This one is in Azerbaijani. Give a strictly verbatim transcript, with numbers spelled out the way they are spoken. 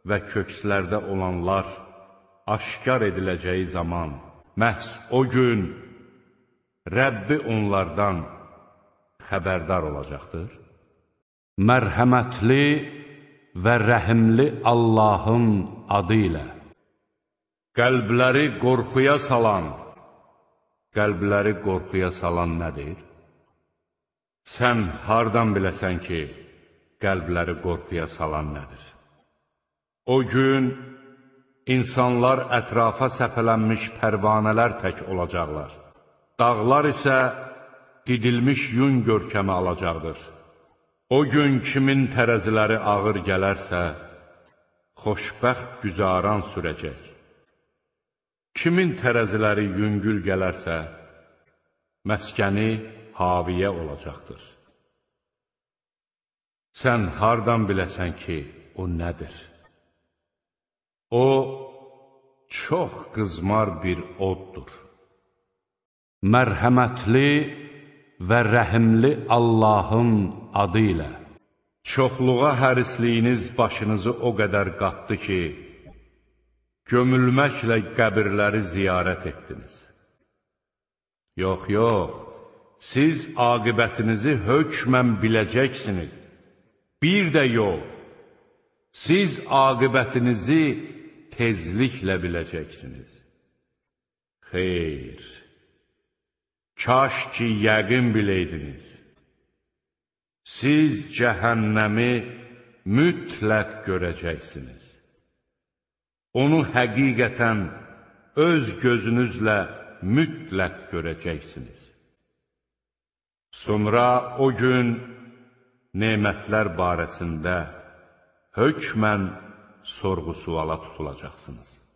və kökslərdə olanlar aşkar ediləcəyi zaman, məhz o gün Rəbbi onlardan xəbərdar olacaqdır. Mərhəmətli və rəhimli Allahın adı ilə. Qəlbləri qorxuya salan, qəlbləri qorxuya salan nədir? Sən hardan biləsən ki, qəlbləri qorxuya salan nədir? O gün insanlar ətrafa səpələnmiş pərvanələr tək olacaqlar. Dağlar isə didilmiş yun görkəmi alacaqdır. O gün kimin tərəziləri ağır gələrsə, xoşbəxt güzaran sürəcək. Kimin tərəziləri yüngül gələrsə, məskəni haviyə olacaqdır. Sən hardan biləsən ki, o nədir? O, çox qızmar bir oddur. Mərhəmətli və rəhimli Allahın adı ilə. Çoxluğa hərisliyiniz başınızı o qədər qatdı ki, gömülməklə qəbirləri ziyarət etdiniz. Yox, yox, siz aqibətinizi hökmən biləcəksiniz. Bir də yox, siz aqibətinizi tezliklə biləcəksiniz. Xeyr, kaş ki, yəqin biləydiniz. Siz cəhənnəmi mütləq görəcəksiniz. Onu həqiqətən öz gözünüzlə mütləq görəcəksiniz. Sonra o gün nemətlər barəsində hökmən sorğu-suala tutulacaqsınız.